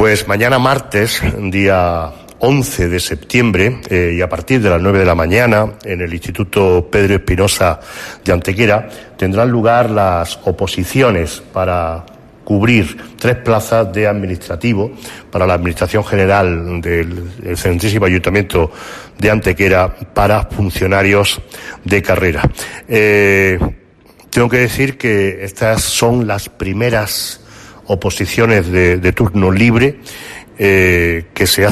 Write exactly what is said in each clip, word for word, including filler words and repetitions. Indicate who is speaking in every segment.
Speaker 1: Pues mañana martes, día once de septiembre, eh, y a partir de las nueve de la mañana, en el Instituto Pedro Espinosa de Antequera, tendrán lugar las oposiciones para cubrir tres plazas de administrativo para la Administración General del Excelentísimo Ayuntamiento de Antequera para funcionarios de carrera. Eh, tengo que decir que estas son las primeras oposiciones de, de turno libre eh, que se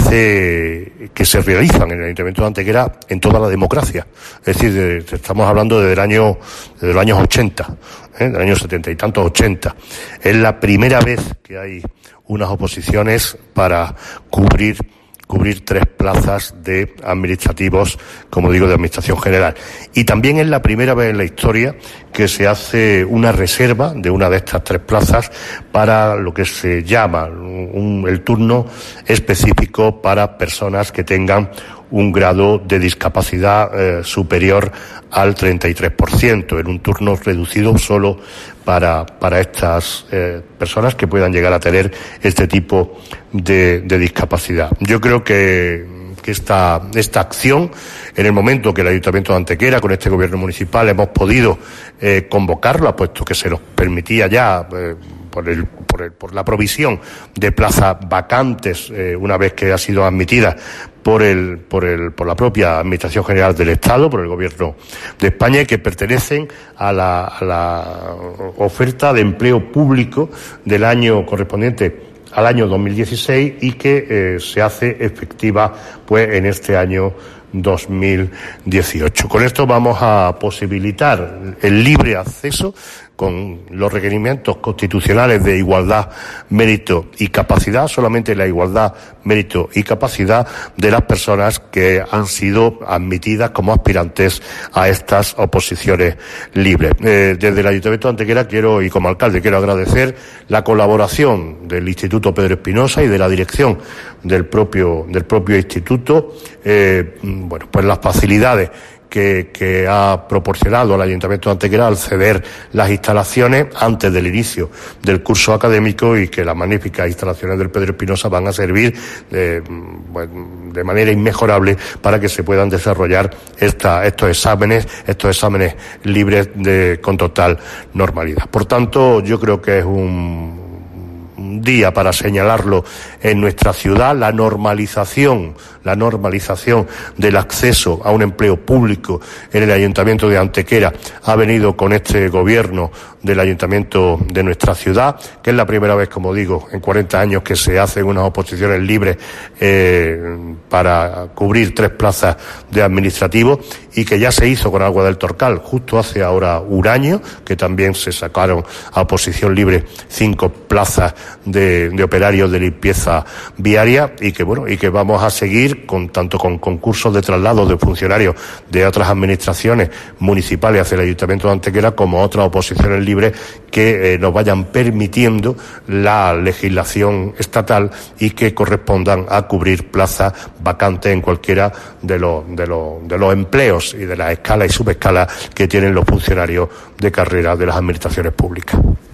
Speaker 1: hace, que se realizan en el Ayuntamiento de Antequera en toda la democracia. Es decir, de, de, estamos hablando desde el año, desde los años ochenta, ¿eh? del año setenta y tantos, ochenta. Es la primera vez que hay unas oposiciones para cubrir cubrir tres plazas de administrativos, como digo, de Administración General. Y también es la primera vez en la historia que se hace una reserva de una de estas tres plazas para lo que se llama un, el turno específico para personas que tengan un grado de discapacidad eh, superior al treinta y tres por ciento, en un turno reducido solo para, para estas eh, personas que puedan llegar a tener este tipo de, de discapacidad. Yo creo que que esta, esta acción, en el momento que el Ayuntamiento de Antequera, con este gobierno municipal, hemos podido eh, convocarla, puesto que se nos permitía ya eh, por, el, por, el, por la provisión de plazas vacantes, eh, una vez que ha sido admitida por el, por el, por la propia Administración General del Estado, por el Gobierno de España, y que pertenecen a la, a la oferta de empleo público del año correspondiente al año dos mil dieciséis y que eh, se hace efectiva pues en este año dos mil dieciocho. Con esto vamos a posibilitar el libre acceso con los requerimientos constitucionales de igualdad, mérito y capacidad, solamente la igualdad, mérito y capacidad de las personas que han sido admitidas como aspirantes a estas oposiciones libres. Eh, desde el Ayuntamiento de Antequera quiero, y como alcalde, quiero agradecer la colaboración del Instituto Pedro Espinosa y de la dirección del propio, del propio instituto, eh, bueno, pues las facilidades Que, que ha proporcionado al Ayuntamiento de Antequera al ceder las instalaciones antes del inicio del curso académico, y que las magníficas instalaciones del Pedro Espinosa van a servir de, de manera inmejorable para que se puedan desarrollar esta, estos exámenes, estos exámenes libres de, con total normalidad. Por tanto, yo creo que es un día para señalarlo en nuestra ciudad, la normalización, la normalización del acceso a un empleo público en el Ayuntamiento de Antequera ha venido con este gobierno del Ayuntamiento de nuestra ciudad, que es la primera vez, como digo, en cuarenta años que se hacen unas oposiciones libres eh, para cubrir tres plazas de administrativos, y que ya se hizo con Agua del Torcal justo hace ahora un año, que también se sacaron a oposición libre cinco plazas de, de operarios de limpieza viaria, y que bueno, y que vamos a seguir con tanto con concursos de traslados de funcionarios de otras administraciones municipales hacia el Ayuntamiento de Antequera, como otras oposiciones libres que eh, nos vayan permitiendo la legislación estatal y que correspondan a cubrir plazas vacantes en cualquiera de los de los de los empleos y de las escalas y subescalas que tienen los funcionarios de carrera de las administraciones públicas.